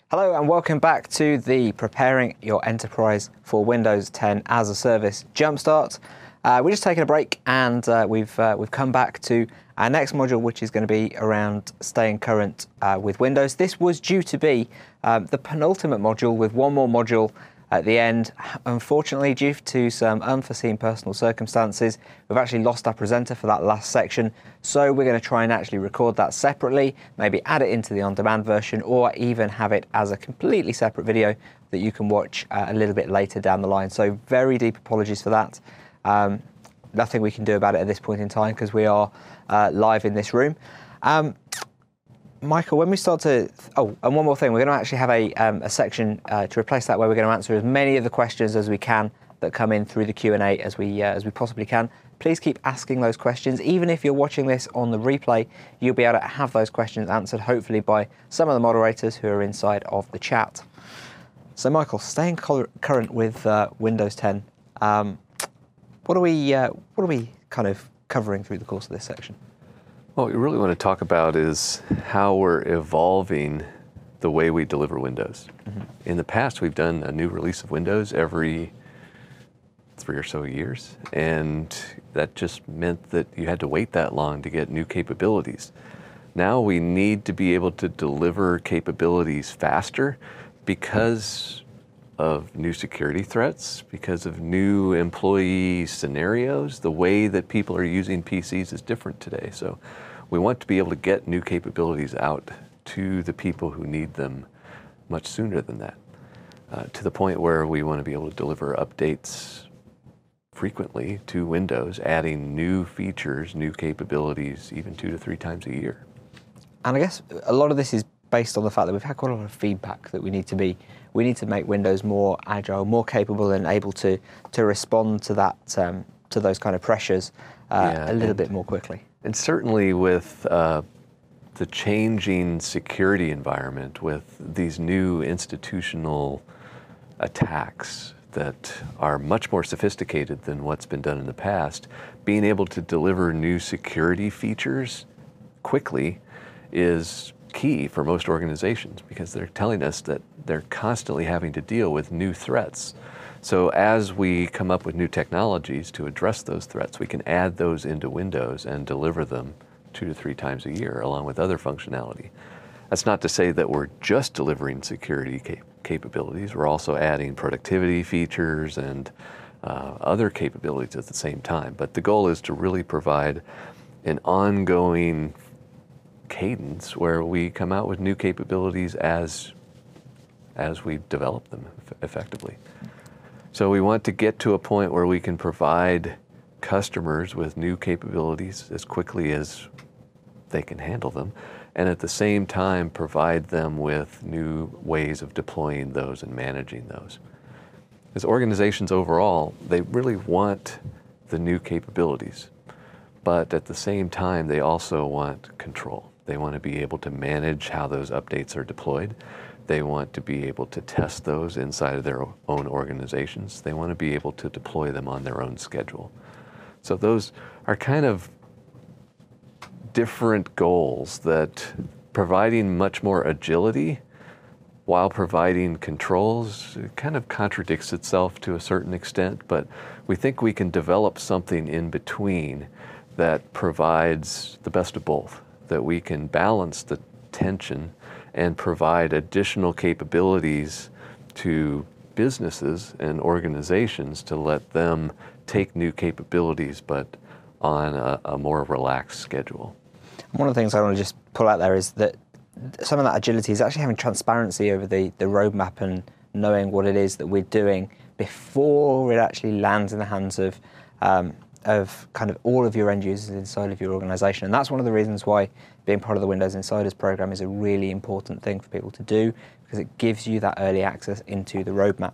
Hello and welcome back to the Preparing Your Enterprise for Windows 10 as a Service Jumpstart. We're just taking a break and we've come back to our next module, which is going to be around staying current with Windows. This was due to be the penultimate module with one more module at the end. Unfortunately, due to some unforeseen personal circumstances, we've actually lost our presenter for that last section. So we're going to try and actually record that separately, maybe add it into the on-demand version, or even have it as a completely separate video that you can watch a little bit later down the line. So very deep apologies for that. Nothing we can do about it at this point in time because we are live in this room. Michael, when we start to... Oh, and one more thing. We're going to actually have a section to replace that where we're going to answer as many of the questions as we can that come in through the Q&A as we possibly can. Please keep asking those questions. Even if you're watching this on the replay, you'll be able to have those questions answered, hopefully by some of the moderators who are inside of the chat. So, Michael, staying current with Windows 10, what are we kind of covering through the course of this section? What we really want to talk about is how we're evolving the way we deliver Windows. Mm-hmm. In the past, we've done a new release of Windows every 3 or so years, and that just meant that you had to wait that long to get new capabilities. Now we need to be able to deliver capabilities faster because of new security threats, because of new employee scenarios. The way that people are using PCs is different today. So we want to be able to get new capabilities out to the people who need them much sooner than that, to the point where we want to be able to deliver updates frequently to Windows, adding new features, new capabilities, even 2 to 3 times a year. And I guess a lot of this is based on the fact that we've had quite a lot of feedback that we need to make Windows more agile, more capable, and able to respond to that to those kind of pressures a little bit more quickly. And certainly with the changing security environment, with these new institutional attacks that are much more sophisticated than what's been done in the past, being able to deliver new security features quickly is key for most organizations, because they're telling us that they're constantly having to deal with new threats. So as we come up with new technologies to address those threats, we can add those into Windows and deliver them 2 to 3 times a year, along with other functionality. That's not to say that we're just delivering security capabilities. We're also adding productivity features and other capabilities at the same time. But the goal is to really provide an ongoing cadence where we come out with new capabilities as we develop them effectively. So we want to get to a point where we can provide customers with new capabilities as quickly as they can handle them, and at the same time provide them with new ways of deploying those and managing those. As organizations overall, they really want the new capabilities, but at the same time they also want control. They want to be able to manage how those updates are deployed. They want to be able to test those inside of their own organizations. They want to be able to deploy them on their own schedule. So those are kind of different goals that providing much more agility while providing controls kind of contradicts itself to a certain extent, but we think we can develop something in between that provides the best of both, that we can balance the tension and provide additional capabilities to businesses and organizations to let them take new capabilities, but on a more relaxed schedule. One of the things I want to just pull out there is that some of that agility is actually having transparency over the roadmap and knowing what it is that we're doing before it actually lands in the hands of kind of all of your end users inside of your organization. And that's one of the reasons why being part of the Windows Insiders program is a really important thing for people to do, because it gives you that early access into the roadmap.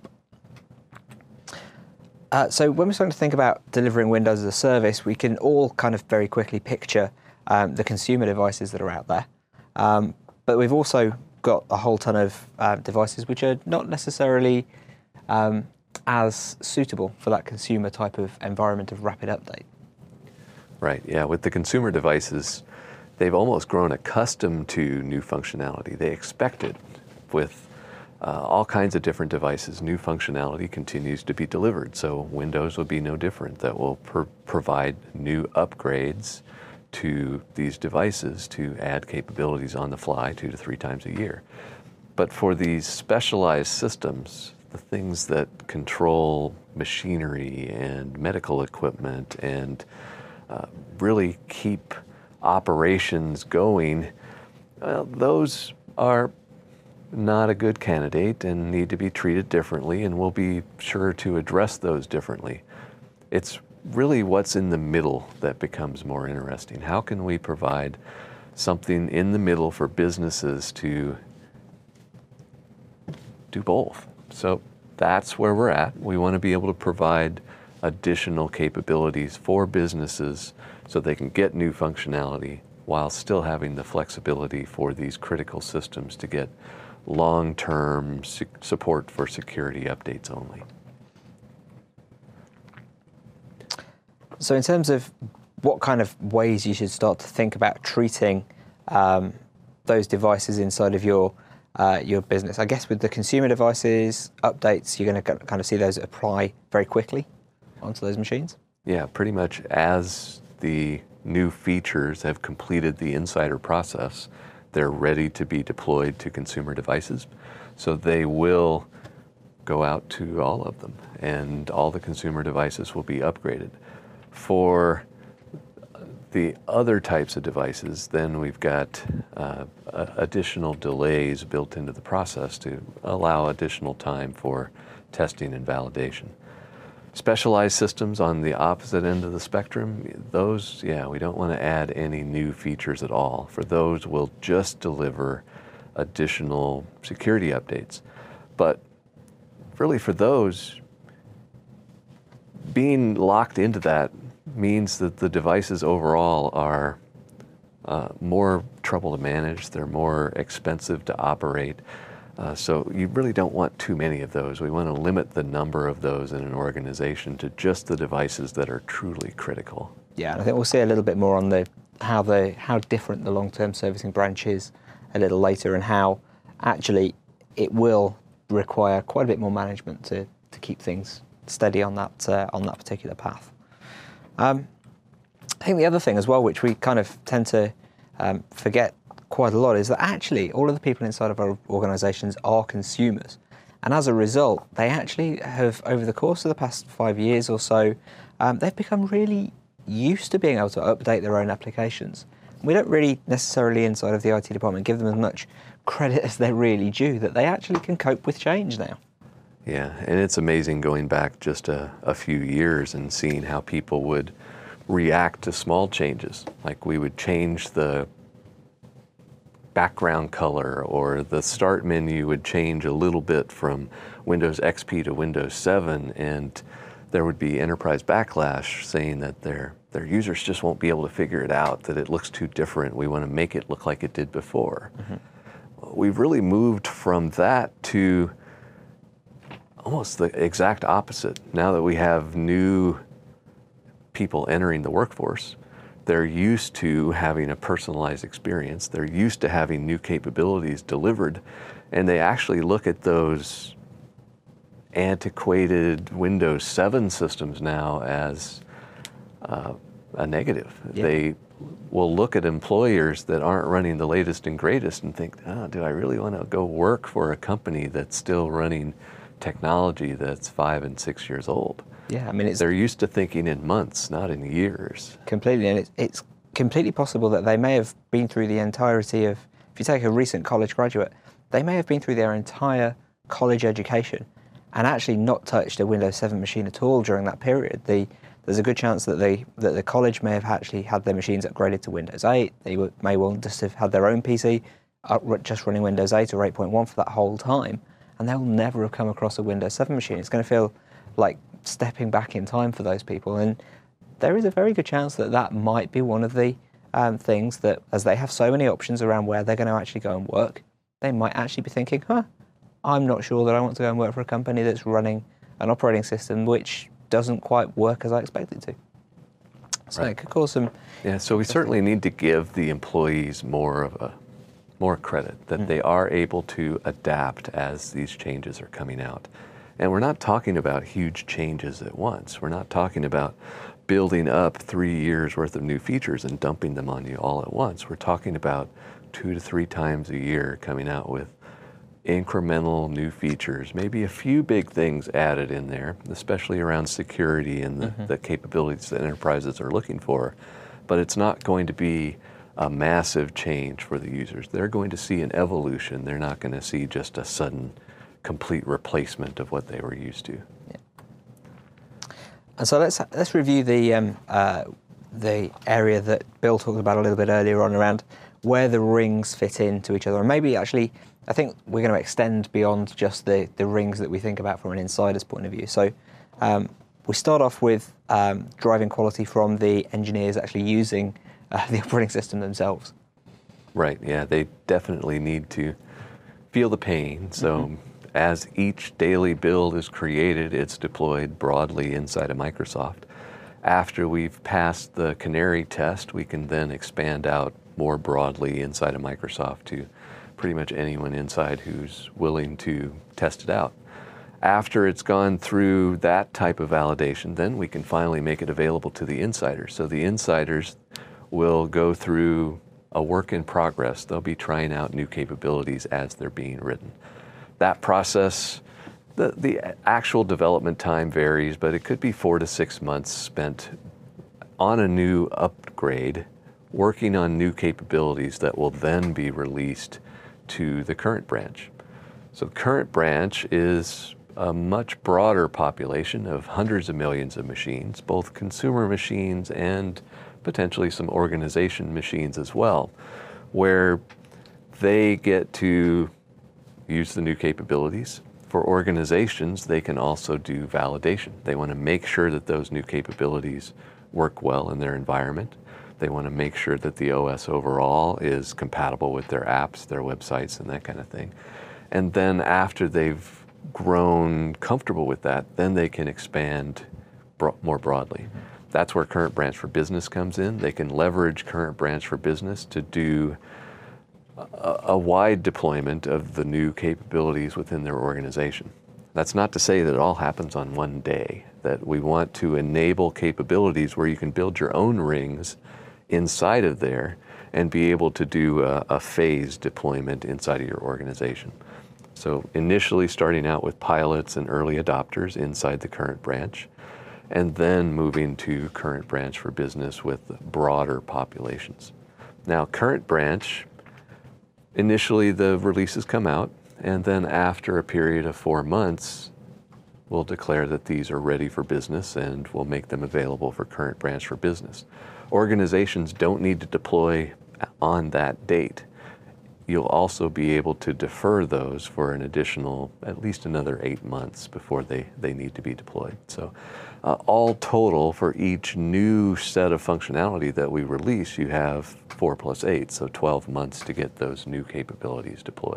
So when we're starting to think about delivering Windows as a service, we can all kind of very quickly picture the consumer devices that are out there. But we've also got a whole ton of devices which are not necessarily as suitable for that consumer type of environment of rapid update. Right, yeah, with the consumer devices, they've almost grown accustomed to new functionality. They expect it with all kinds of different devices. New functionality continues to be delivered, so Windows will be no different. That will provide new upgrades to these devices to add capabilities on the fly 2 to 3 times a year. But for these specialized systems, the things that control machinery and medical equipment and really keep operations going, well, those are not a good candidate and need to be treated differently, and we'll be sure to address those differently. It's really what's in the middle that becomes more interesting. How can we provide something in the middle for businesses to do both? So that's where we're at. We want to be able to provide additional capabilities for businesses so they can get new functionality while still having the flexibility for these critical systems to get long-term support for security updates only. So in terms of what kind of ways you should start to think about treating those devices inside of your business, I guess with the consumer devices, updates, you're going to kind of see those apply very quickly onto those machines? Yeah, pretty much as the new features have completed the insider process, they're ready to be deployed to consumer devices. So they will go out to all of them, and all the consumer devices will be upgraded. For the other types of devices, then we've got additional delays built into the process to allow additional time for testing and validation. Specialized systems on the opposite end of the spectrum, those, yeah, we don't want to add any new features at all. For those, we'll just deliver additional security updates. But really for those, being locked into that means that the devices overall are more trouble to manage, they're more expensive to operate. So you really don't want too many of those. We want to limit the number of those in an organization to just the devices that are truly critical. Yeah, and I think we'll see a little bit more on how different the long-term servicing branch is a little later, and how actually it will require quite a bit more management to keep things steady on that particular path. I think the other thing as well, which we kind of tend to forget quite a lot, is that actually all of the people inside of our organisations are consumers, and as a result they actually have, over the course of the past 5 years or so, they've become really used to being able to update their own applications. We don't really necessarily inside of the IT department give them as much credit as they're really due, that they actually can cope with change now. Yeah, and it's amazing going back just a few years and seeing how people would react to small changes. Like we would change the background color, or the start menu would change a little bit from Windows XP to Windows 7, and there would be enterprise backlash saying that their users just won't be able to figure it out, that it looks too different. We want to make it look like it did before. Mm-hmm. We've really moved from that to almost the exact opposite. Now that we have new people entering the workforce, they're used to having a personalized experience. They're used to having new capabilities delivered, and they actually look at those antiquated Windows 7 systems now as a negative. Yeah. They will look at employers that aren't running the latest and greatest and think, oh, do I really want to go work for a company that's still running technology that's 5 and 6 years old? Yeah, I mean, they're used to thinking in months, not in years. Completely, and it's completely possible that they may have been through the entirety of, if you take a recent college graduate, they may have been through their entire college education and actually not touched a Windows 7 machine at all during that period. There's a good chance that the college may have actually had their machines upgraded to Windows 8. They may well just have had their own PC just running Windows 8 or 8.1 for that whole time, and they'll never have come across a Windows 7 machine. It's going to feel like stepping back in time for those people, and there is a very good chance that that might be one of the things that, as they have so many options around where they're going to actually go and work, they might actually be thinking, I'm not sure that I want to go and work for a company that's running an operating system which doesn't quite work as I expect it to. So It could cause some... Yeah, so we certainly need to give the employees more of more credit, that they are able to adapt as these changes are coming out. And we're not talking about huge changes at once. We're not talking about building up 3 years worth of new features and dumping them on you all at once. We're talking about 2 to 3 times a year coming out with incremental new features, maybe a few big things added in there, especially around security and the capabilities that enterprises are looking for. But it's not going to be a massive change for the users. They're going to see an evolution. They're not going to see just a sudden complete replacement of what they were used to. Yeah. And so let's review the area that Bill talked about a little bit earlier on around where the rings fit into each other. And maybe actually, I think we're going to extend beyond just the rings that we think about from an insider's point of view. So we start off with driving quality from the engineers actually using the operating system themselves. Right, yeah, they definitely need to feel the pain. So as each daily build is created, it's deployed broadly inside of Microsoft. After we've passed the canary test, we can then expand out more broadly inside of Microsoft to pretty much anyone inside who's willing to test it out. After it's gone through that type of validation, then we can finally make it available to the insiders. So the insiders will go through a work in progress. They'll be trying out new capabilities as they're being written. That process, the actual development time varies, but it could be 4 to 6 months spent on a new upgrade, working on new capabilities that will then be released to the current branch. So the current branch is a much broader population of hundreds of millions of machines, both consumer machines and potentially some organization machines as well, where they get to use the new capabilities. For organizations, they can also do validation. They want to make sure that those new capabilities work well in their environment. They want to make sure that the OS overall is compatible with their apps, their websites, and that kind of thing. And then after they've grown comfortable with that, then they can expand more broadly. That's where Current Branch for Business comes in. They can leverage Current Branch for Business to do a wide deployment of the new capabilities within their organization. That's not to say that it all happens on one day, that we want to enable capabilities where you can build your own rings inside of there and be able to do a phased deployment inside of your organization. So initially starting out with pilots and early adopters inside the Current Branch, and then moving to Current Branch for Business with broader populations. Now, Current Branch, initially the releases come out, and then after a period of 4 months, we'll declare that these are ready for business and we'll make them available for Current Branch for Business. Organizations don't need to deploy on that date. You'll also be able to defer those for an additional, at least another 8 months before they need to be deployed. So all total, for each new set of functionality that we release, you have 4 plus 8, so 12 months to get those new capabilities deployed.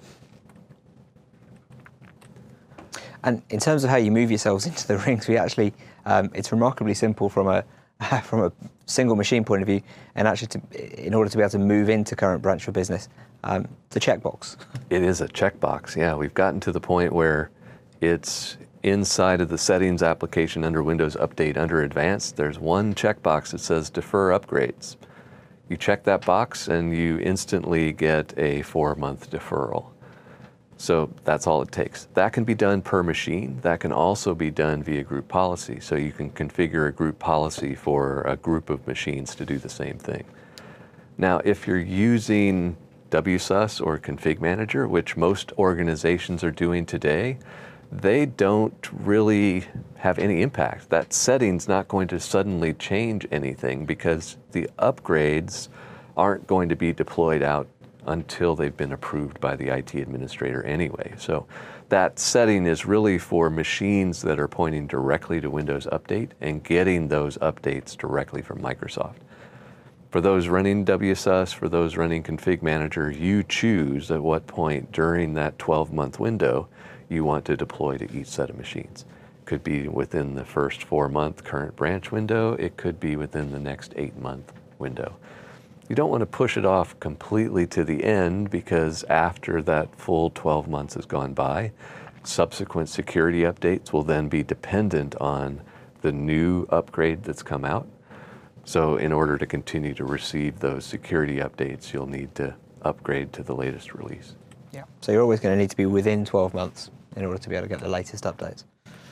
And in terms of how you move yourselves into the rings, we actually, it's remarkably simple from a single machine point of view, and actually in order to be able to move into Current Branch for Business, the checkbox. It is a checkbox, yeah. We've gotten to the point where it's inside of the settings application under Windows Update, under Advanced, there's one checkbox that says Defer Upgrades. You check that box and you instantly get a 4-month deferral. So that's all it takes. That can be done per machine. That can also be done via group policy. So you can configure a group policy for a group of machines to do the same thing. Now, if you're using WSUS or Config Manager, which most organizations are doing today, they don't really have any impact. That setting's not going to suddenly change anything because the upgrades aren't going to be deployed out until they've been approved by the IT administrator anyway. So that setting is really for machines that are pointing directly to Windows Update and getting those updates directly from Microsoft. For those running WSUS, for those running Config Manager, you choose at what point during that 12-month window you want to deploy to each set of machines. Could be within the first 4-month Current Branch window. It could be within the next 8-month window. You don't want to push it off completely to the end, because after that full 12 months has gone by, subsequent security updates will then be dependent on the new upgrade that's come out. So in order to continue to receive those security updates, you'll need to upgrade to the latest release. Yeah. So you're always going to need to be within 12 months in order to be able to get the latest updates.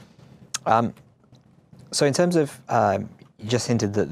So in terms of, you just hinted that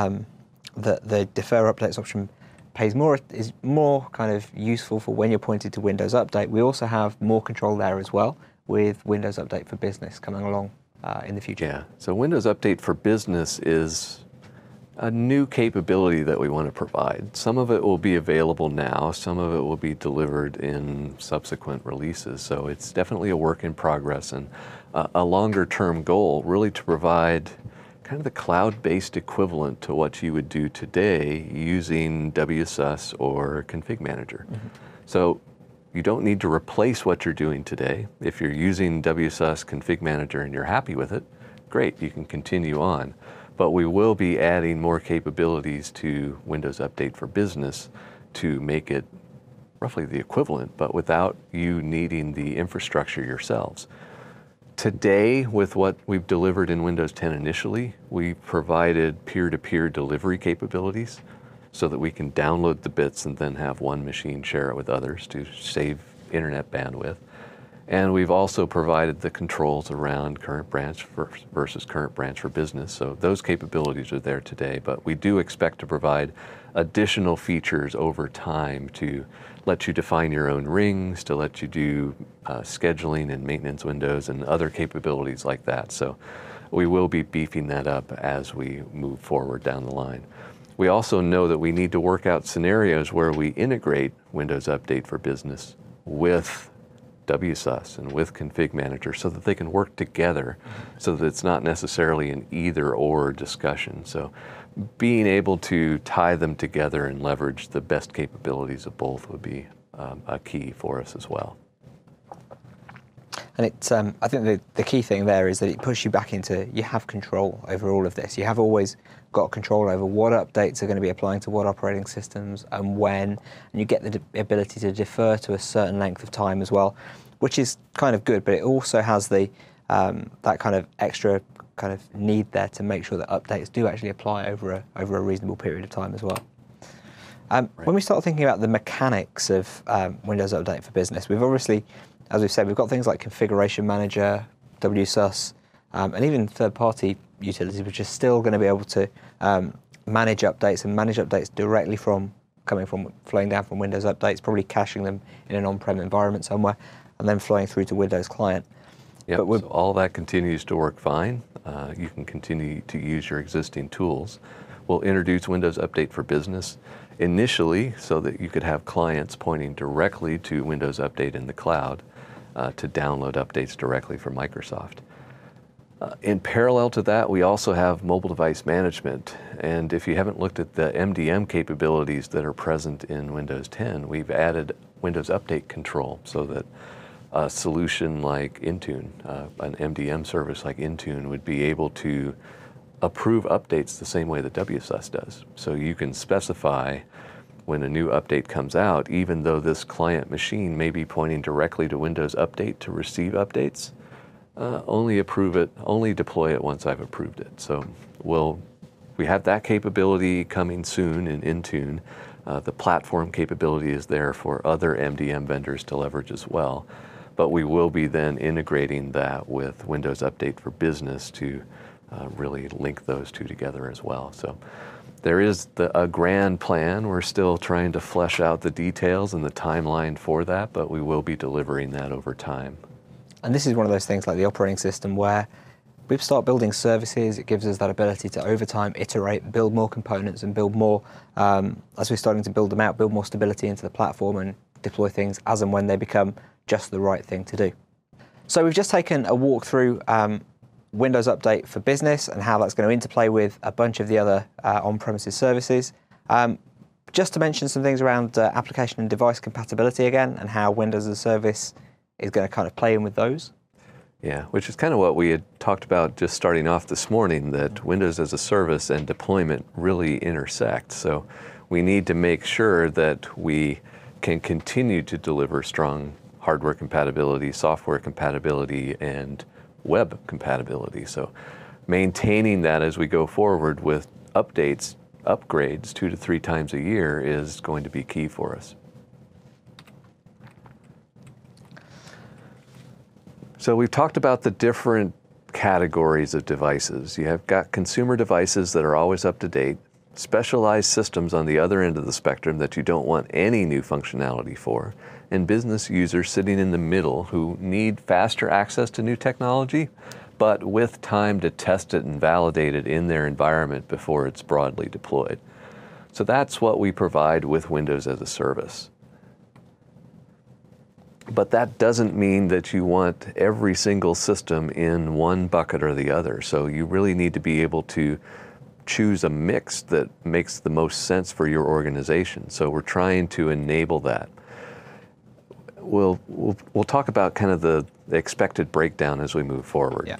the defer updates option is more kind of useful for when you're pointed to Windows Update. We also have more control there as well with Windows Update for Business coming along in the future. Yeah, so Windows Update for Business is a new capability that we want to provide. Some of it will be available now, some of it will be delivered in subsequent releases. So it's definitely a work in progress, and a longer term goal really to provide kind of the cloud-based equivalent to what you would do today using WSUS or Config Manager. Mm-hmm. So you don't need to replace what you're doing today. If you're using WSUS Config Manager and you're happy with it, great, you can continue on. But we will be adding more capabilities to Windows Update for Business to make it roughly the equivalent, but without you needing the infrastructure yourselves. Today, with what we've delivered in Windows 10 initially, we provided peer-to-peer delivery capabilities so that we can download the bits and then have one machine share it with others to save internet bandwidth. And we've also provided the controls around current branch versus current branch for business. So those capabilities are there today, but we do expect to provide additional features over time to let you define your own rings, to let you do scheduling and maintenance windows and other capabilities like that. So we will be beefing that up as we move forward down the line. We also know that we need to work out scenarios where we integrate Windows Update for Business with WSUS and with Config Manager so that they can work together, so that it's not necessarily an either-or discussion. So being able to tie them together and leverage the best capabilities of both would be a key for us as well. And it's, I think the key thing there is that it puts you back into, you have control over all of this. You have always got control over what updates are going to be applying to what operating systems and when, and you get the ability to defer to a certain length of time as well, which is kind of good, but it also has the that kind of extra kind of need there to make sure that updates do actually apply over a reasonable period of time as well. Right. When we start thinking about the mechanics of Windows Update for Business, we've obviously, as we've said, we've got things like Configuration Manager, WSUS, and even third-party utilities, which are still going to be able to manage updates and manage updates directly from flowing down from Windows Updates, probably caching them in an on-prem environment somewhere, and then flowing through to Windows Client. Yep, so all that continues to work fine. You can continue to use your existing tools. We'll introduce Windows Update for Business initially so that you could have clients pointing directly to Windows Update in the cloud to download updates directly from Microsoft. In parallel to that, we also have mobile device management. And if you haven't looked at the MDM capabilities that are present in Windows 10, we've added Windows Update control so that a solution like Intune, an MDM service like Intune, would be able to approve updates the same way that WSUS does. So you can specify when a new update comes out, even though this client machine may be pointing directly to Windows Update to receive updates, only deploy it once I've approved it. So we have that capability coming soon in Intune. The platform capability is there for other MDM vendors to leverage as well. But we will be then integrating that with Windows Update for Business to really link those two together as well. So there is a grand plan. We're still trying to flesh out the details and the timeline for that, but we will be delivering that over time. And this is one of those things like the operating system where we start building services. It gives us that ability to over time iterate, build more components and build more, as we're starting to build them out, build more stability into the platform and deploy things as and when they become just the right thing to do. So we've just taken a walk through Windows Update for Business and how that's going to interplay with a bunch of the other on-premises services. Just to mention some things around application and device compatibility again, and how Windows as a Service is going to kind of play in with those. Yeah, which is kind of what we had talked about just starting off this morning, that Windows as a Service and deployment really intersect. So we need to make sure that we can continue to deliver strong hardware compatibility, software compatibility, and web compatibility. So maintaining that as we go forward with updates, upgrades 2 to 3 times a year is going to be key for us. So we've talked about the different categories of devices. You have got consumer devices that are always up to date, specialized systems on the other end of the spectrum that you don't want any new functionality for, and business users sitting in the middle who need faster access to new technology, but with time to test it and validate it in their environment before it's broadly deployed. So that's what we provide with Windows as a Service. But that doesn't mean that you want every single system in one bucket or the other. So you really need to be able to choose a mix that makes the most sense for your organization. So we're trying to enable that. We'll talk about kind of the expected breakdown as we move forward. Yeah.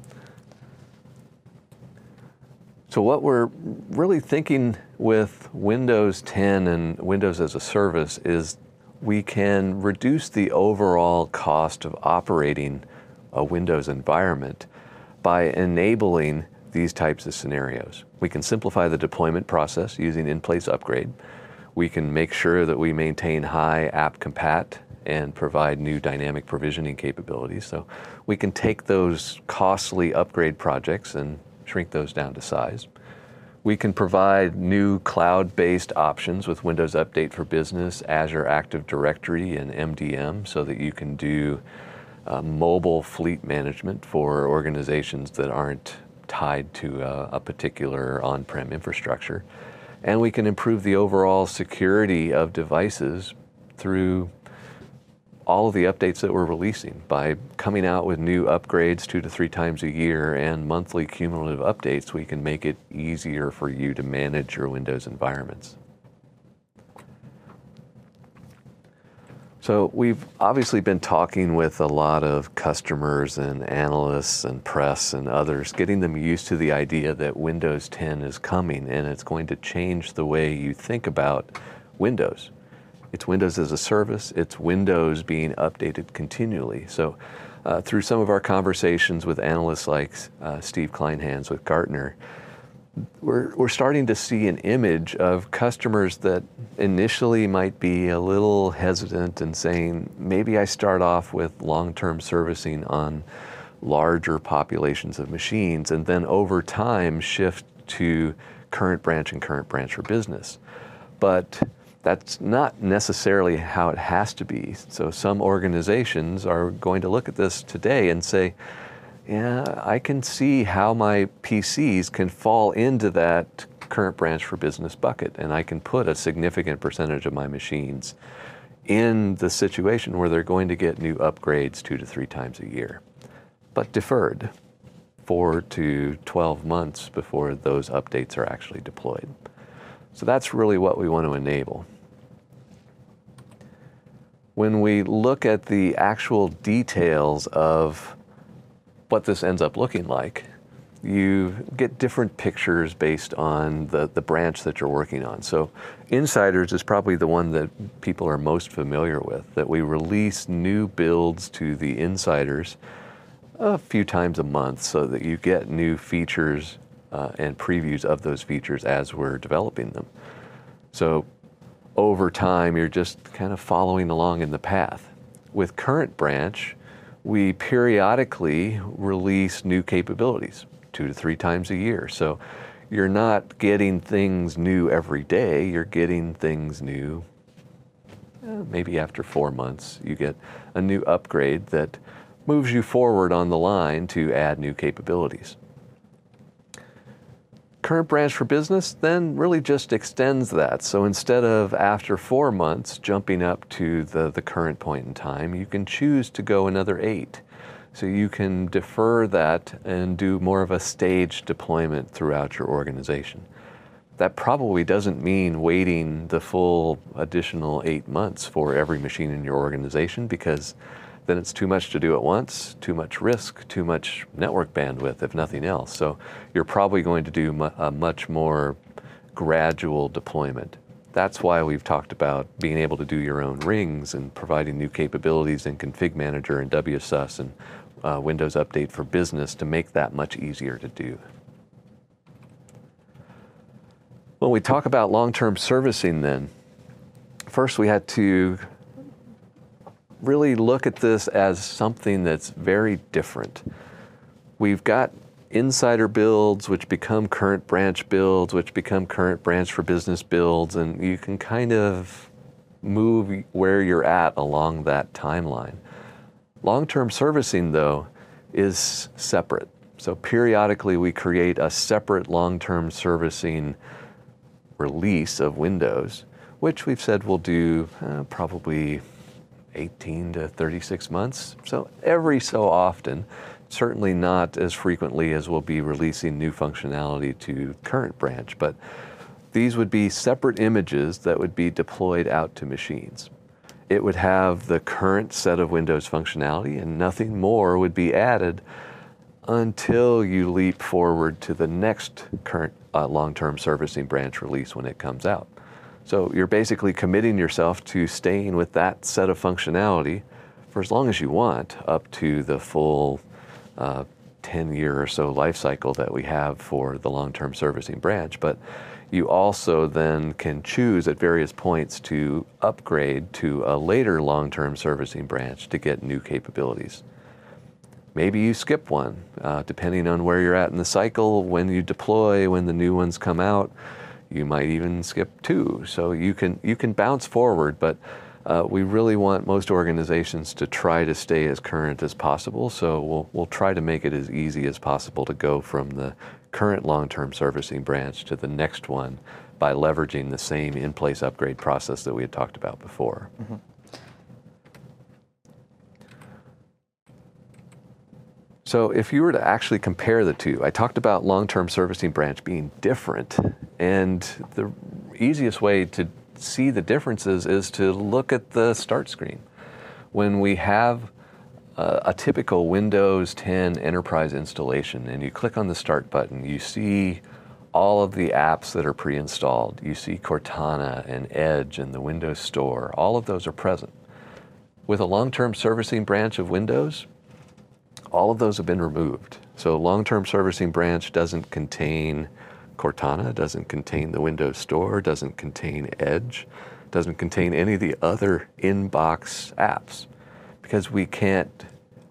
So what we're really thinking with Windows 10 and Windows as a Service is we can reduce the overall cost of operating a Windows environment by enabling these types of scenarios. We can simplify the deployment process using in-place upgrade. We can make sure that we maintain high app compat and provide new dynamic provisioning capabilities. So we can take those costly upgrade projects and shrink those down to size. We can provide new cloud-based options with Windows Update for Business, Azure Active Directory, and MDM so that you can do mobile fleet management for organizations that aren't tied to a particular on-prem infrastructure. And we can improve the overall security of devices through all of the updates that we're releasing by coming out with new upgrades 2 to 3 times a year and monthly cumulative updates. We can make it easier for you to manage your Windows environments. So we've obviously been talking with a lot of customers and analysts and press and others, getting them used to the idea that Windows 10 is coming and it's going to change the way you think about Windows. It's Windows as a Service. It's Windows being updated continually. So through some of our conversations with analysts like Steve Kleinhans with Gartner, we're starting to see an image of customers that initially might be a little hesitant and saying, maybe I start off with long-term servicing on larger populations of machines and then over time shift to current branch and current branch for business. But that's not necessarily how it has to be. So some organizations are going to look at this today and say, yeah, I can see how my PCs can fall into that current branch for business bucket, and I can put a significant percentage of my machines in the situation where they're going to get new upgrades 2 to 3 times a year, but deferred 4 to 12 months before those updates are actually deployed. So that's really what we want to enable. When we look at the actual details of what this ends up looking like, you get different pictures based on the branch that you're working on. So Insiders is probably the one that people are most familiar with, that we release new builds to the Insiders a few times a month so that you get new features and previews of those features as we're developing them. So over time, you're just kind of following along in the path. With Current Branch, we periodically release new capabilities 2 to 3 times a year. So you're not getting things new every day, you're getting things new maybe after 4 months. You get a new upgrade that moves you forward on the line to add new capabilities. Current Branch for Business then really just extends that. So instead of after 4 months jumping up to the current point in time, you can choose to go another 8. So you can defer that and do more of a staged deployment throughout your organization. That probably doesn't mean waiting the full additional 8 months for every machine in your organization, because then it's too much to do at once, too much risk, too much network bandwidth, if nothing else. So you're probably going to do a much more gradual deployment. That's why we've talked about being able to do your own rings and providing new capabilities in Config Manager and WSUS and Windows Update for Business to make that much easier to do. When we talk about long-term servicing then, first we had to really look at this as something that's very different. We've got insider builds, which become current branch builds, which become current branch for business builds, and you can kind of move where you're at along that timeline. Long-term servicing, though, is separate. So periodically we create a separate long-term servicing release of Windows, which we've said we'll do probably 18 to 36 months. So every so often, certainly not as frequently as we'll be releasing new functionality to current branch, but these would be separate images that would be deployed out to machines. It would have the current set of Windows functionality and nothing more would be added until you leap forward to the next current long-term servicing branch release when it comes out. So you're basically committing yourself to staying with that set of functionality for as long as you want, up to the full 10-year or so life cycle that we have for the long-term servicing branch. But you also then can choose at various points to upgrade to a later long-term servicing branch to get new capabilities. Maybe you skip one, depending on where you're at in the cycle, when you deploy, when the new ones come out. You might even skip two. So you can bounce forward, but we really want most organizations to try to stay as current as possible. So we'll try to make it as easy as possible to go from the current long-term servicing branch to the next one by leveraging the same in-place upgrade process that we had talked about before. Mm-hmm. So if you were to actually compare the two, I talked about long-term servicing branch being different, and the easiest way to see the differences is to look at the start screen. When we have a typical Windows 10 enterprise installation and you click on the start button, you see all of the apps that are pre-installed. You see Cortana and Edge and the Windows Store. All of those are present. With a long-term servicing branch of Windows, all of those have been removed. So long-term servicing branch doesn't contain Cortana, doesn't contain the Windows Store, doesn't contain Edge, doesn't contain any of the other inbox apps, because we can't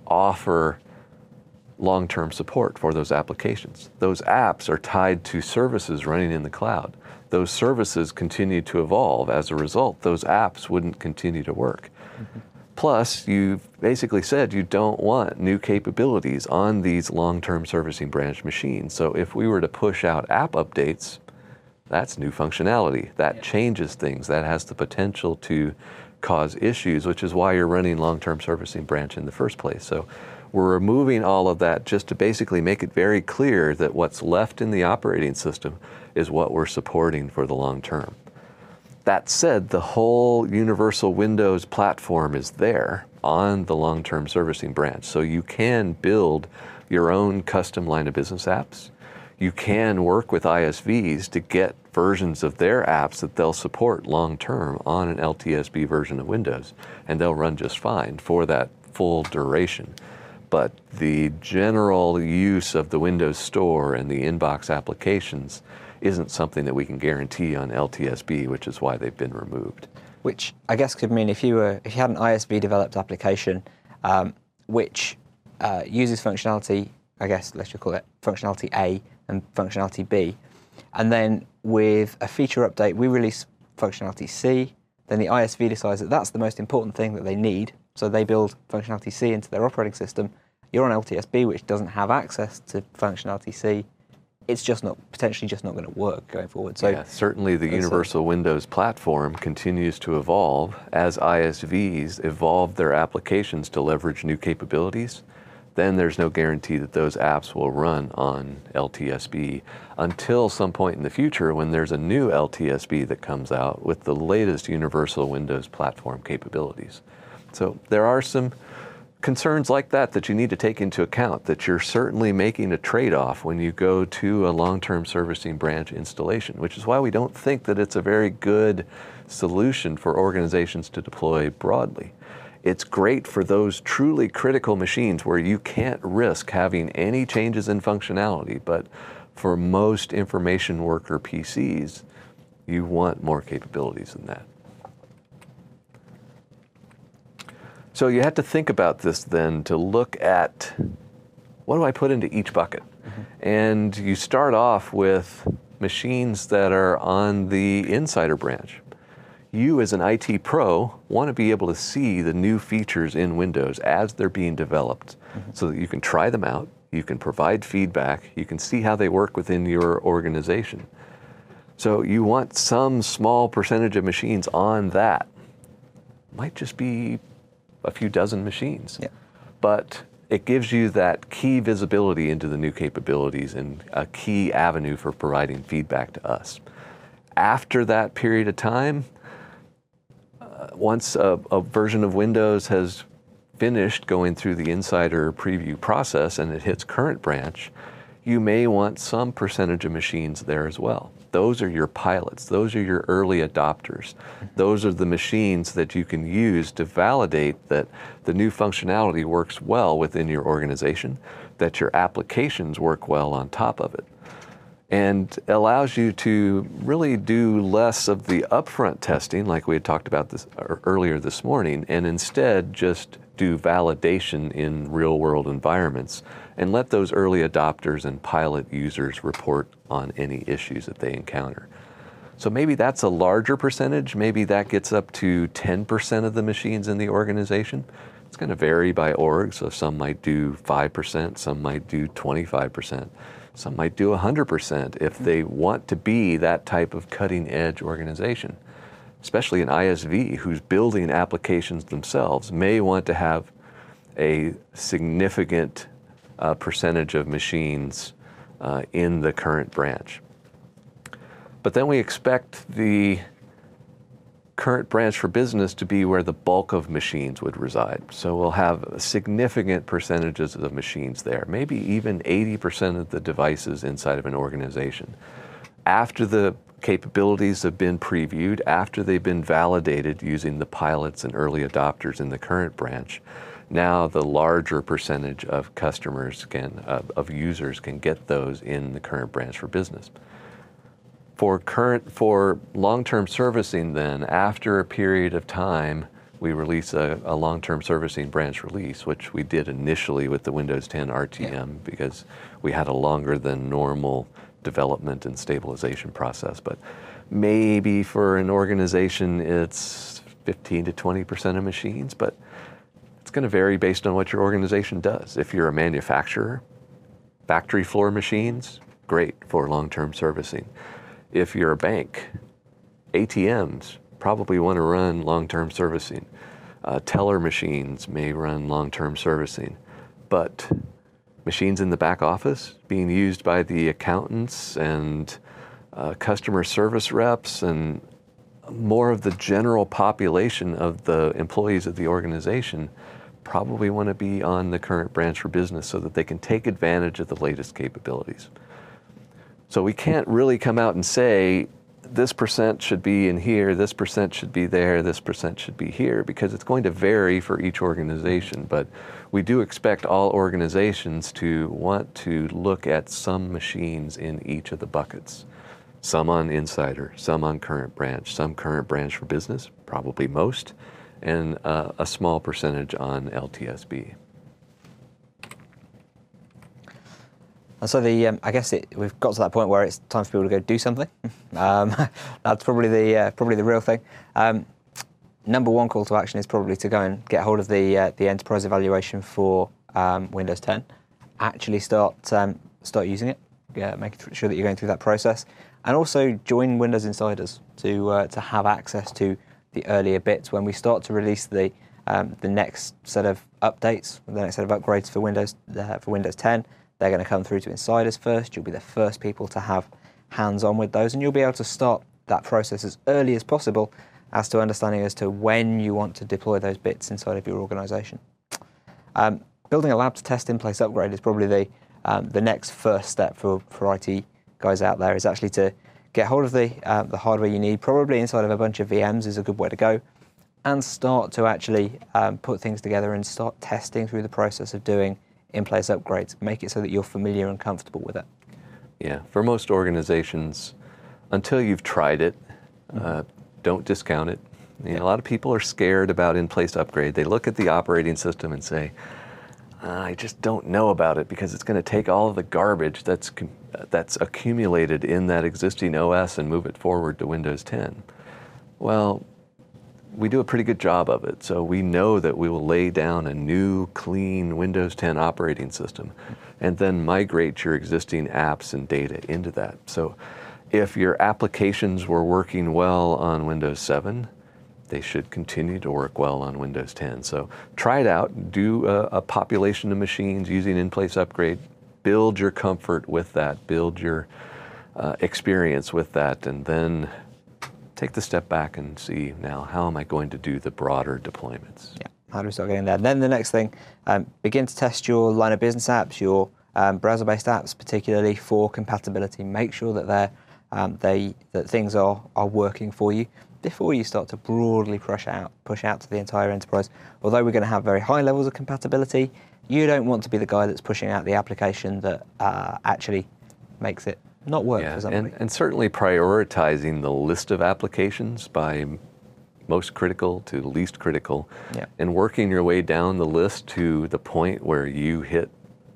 offer long-term support for those applications. Those apps are tied to services running in the cloud. Those services continue to evolve. As a result, those apps wouldn't continue to work. Mm-hmm. Plus, you've basically said you don't want new capabilities on these long-term servicing branch machines. So if we were to push out app updates, that's new functionality. That changes things. That has the potential to cause issues, which is why you're running long-term servicing branch in the first place. So we're removing all of that just to basically make it very clear that what's left in the operating system is what we're supporting for the long term. That said, the whole Universal Windows platform is there on the long-term servicing branch. So you can build your own custom line of business apps. You can work with ISVs to get versions of their apps that they'll support long-term on an LTSB version of Windows, and they'll run just fine for that full duration. But the general use of the Windows Store and the inbox applications isn't something that we can guarantee on LTSB, which is why they've been removed. Which I guess could mean if you had an ISV developed application which uses functionality, I guess let's just call it functionality A and functionality B, and then with a feature update we release functionality C, then the ISV decides that that's the most important thing that they need, so they build functionality C into their operating system. You're on LTSB, which doesn't have access to functionality C. It's just not, potentially just not going to work going forward. So yeah, certainly the Universal Windows platform continues to evolve as ISVs evolve their applications to leverage new capabilities. Then there's no guarantee that those apps will run on LTSB until some point in the future when there's a new LTSB that comes out with the latest Universal Windows platform capabilities. So there are some concerns like that you need to take into account, that you're certainly making a trade-off when you go to a long-term servicing branch installation, which is why we don't think that it's a very good solution for organizations to deploy broadly. It's great for those truly critical machines where you can't risk having any changes in functionality, but for most information worker PCs, you want more capabilities than that. So you have to think about this then to look at, what do I put into each bucket? And you start off with machines that are on the insider branch. You as an IT pro want to be able to see the new features in Windows as they're being developed so that you can try them out, you can provide feedback, you can see how they work within your organization. So you want some small percentage of machines on that. Might just be a few dozen machines. Yeah. But it gives you that key visibility into the new capabilities and a key avenue for providing feedback to us. After that period of time, once a version of Windows has finished going through the insider preview process and it hits current branch, you may want some percentage of machines there as well. Those are your pilots. Those are your early adopters. Those are the machines that you can use to validate that the new functionality works well within your organization, that your applications work well on top of it, and allows you to really do less of the upfront testing like we had talked about this earlier this morning, and instead just do validation in real-world environments and let those early adopters and pilot users report on any issues that they encounter. So maybe that's a larger percentage. Maybe that gets up to 10% of the machines in the organization. It's going to vary by org, so some might do 5%, some might do 25%, some might do 100% if they want to be that type of cutting-edge organization. Especially an ISV who's building applications themselves may want to have a significant percentage of machines in the current branch. But then we expect the current branch for business to be where the bulk of machines would reside. So we'll have significant percentages of machines there, maybe even 80% of the devices inside of an organization. After the capabilities have been previewed, after they've been validated using the pilots and early adopters in the current branch, now the larger percentage of customers of users can get those in the current branch for business. For long-term servicing then, after a period of time, we release a long-term servicing branch release, which we did initially with the Windows 10 RTM because we had a longer than normal development and stabilization process. But maybe for an organization it's 15 to 20% of machines, but it's going to vary based on what your organization does. If you're a manufacturer, factory floor machines, great for long-term servicing. If you're a bank, ATMs probably want to run long-term servicing. Teller machines may run long-term servicing, but machines in the back office being used by the accountants and customer service reps and more of the general population of the employees of the organization probably want to be on the current branch for business so that they can take advantage of the latest capabilities. So we can't really come out and say this percent should be in here, this percent should be there, this percent should be here, because it's going to vary for each organization. But we do expect all organizations to want to look at some machines in each of the buckets. Some on Insider, some on current branch, some current branch for business, probably most, and a small percentage on LTSB. And so I guess we've got to that point where it's time for people to go do something. That's probably the real thing. Number one call to action is probably to go and get hold of the enterprise evaluation for Windows 10. Actually start using it. Making sure that you're going through that process, and also join Windows Insiders to have access to the earlier bits when we start to release the next set of updates, the next set of upgrades for Windows 10. They're going to come through to Insiders first. You'll be the first people to have hands-on with those, and you'll be able to start that process as early as possible as to understanding as to when you want to deploy those bits inside of your organization. Building a lab to test in-place upgrade is probably the next first step for IT guys out there, is actually to get hold of the hardware you need, probably inside of a bunch of VMs is a good way to go, and start to actually put things together and start testing through the process of doing in-place upgrades. Make it so that you're familiar and comfortable with it. Yeah, for most organizations, until you've tried it, don't discount it. You know, a lot of people are scared about in-place upgrade. They look at the operating system and say, I just don't know about it because it's going to take all of the garbage that's accumulated in that existing OS and move it forward to Windows 10. Well, we do a pretty good job of it. So we know that we will lay down a new, clean Windows 10 operating system and then migrate your existing apps and data into that. So if your applications were working well on Windows 7, they should continue to work well on Windows 10. So try it out, do a population of machines using in-place upgrade, build your comfort with that, build your experience with that, and then take the step back and see, now, how am I going to do the broader deployments? Yeah, how do we start getting there? Then the next thing, begin to test your line of business apps, your browser-based apps, particularly for compatibility. Make sure that that things are working for you before you start to broadly push out to the entire enterprise. Although we're going to have very high levels of compatibility, you don't want to be the guy that's pushing out the application that actually makes it not work for somebody. And certainly prioritizing the list of applications by most critical to least critical, and working your way down the list to the point where you hit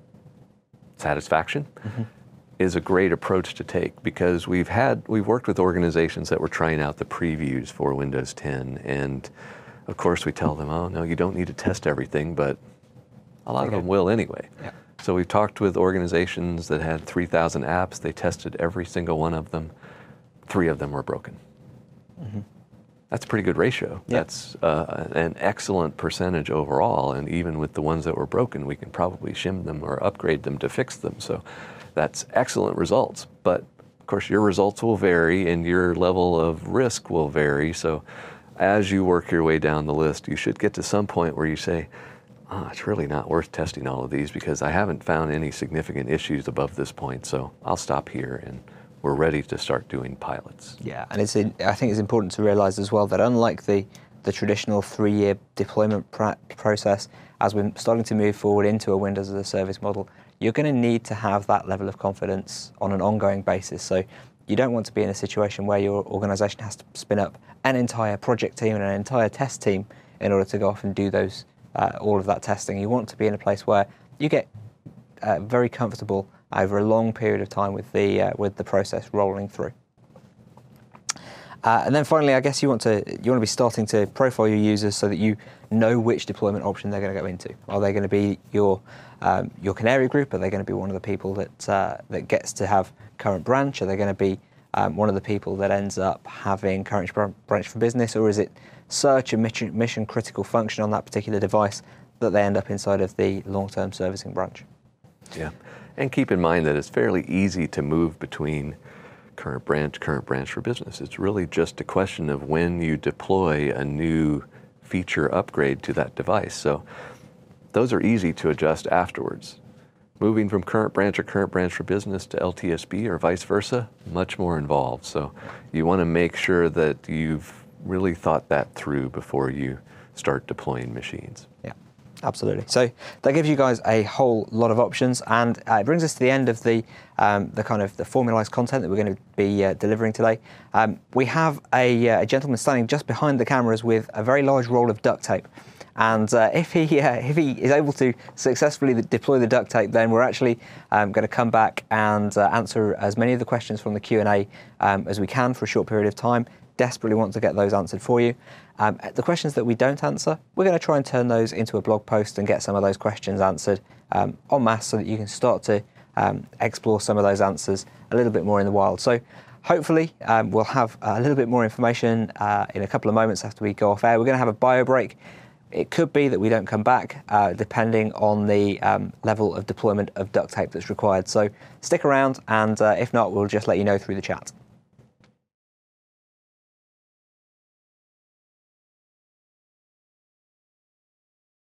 satisfaction is a great approach to take, because we've worked with organizations that were trying out the previews for Windows 10, and of course we tell them, oh no, you don't need to test everything, but a lot of them will anyway. Yeah. So we've talked with organizations that had 3,000 apps. They tested every single one of them. 3 of them were broken. That's a pretty good ratio. Yeah. That's an excellent percentage overall. And even with the ones that were broken, we can probably shim them or upgrade them to fix them. So that's excellent results. But of course, your results will vary and your level of risk will vary. So as you work your way down the list, you should get to some point where you say, it's really not worth testing all of these because I haven't found any significant issues above this point. So I'll stop here and we're ready to start doing pilots. Yeah, and I think it's important to realize as well that unlike the traditional 3-year deployment process, as we're starting to move forward into a Windows as a service model, you're going to need to have that level of confidence on an ongoing basis. So you don't want to be in a situation where your organization has to spin up an entire project team and an entire test team in order to go off and do those all of that testing. You want to be in a place where you get very comfortable over a long period of time with the process rolling through. And then finally, I guess you want to be starting to profile your users so that you know which deployment option they're going to go into. Are they going to be your canary group? Are they going to be one of the people that gets to have current branch? Are they going to be one of the people that ends up having current branch for business? Or is it such a mission critical function on that particular device that they end up inside of the long-term servicing branch? Yeah, and keep in mind that it's fairly easy to move between current branch for business. It's really just a question of when you deploy a new feature upgrade to that device. So those are easy to adjust afterwards. Moving from current branch for business to LTSB or vice versa, much more involved. So you want to make sure that you've really thought that through before you start deploying machines. Yeah, absolutely. So that gives you guys a whole lot of options, and it brings us to the end of the kind of the formalized content that we're going to be delivering today. We have a gentleman standing just behind the cameras with a very large roll of duct tape. And if he is able to successfully deploy the duct tape, then we're actually going to come back and answer as many of the questions from the Q&A as we can for a short period of time. Desperately want to get those answered for you. The questions that we don't answer, we're going to try and turn those into a blog post and get some of those questions answered en masse so that you can start to explore some of those answers a little bit more in the wild. So hopefully we'll have a little bit more information in a couple of moments after we go off air. We're going to have a bio break. It could be that we don't come back, depending on the level of deployment of duct tape that's required. So stick around, and if not, we'll just let you know through the chat.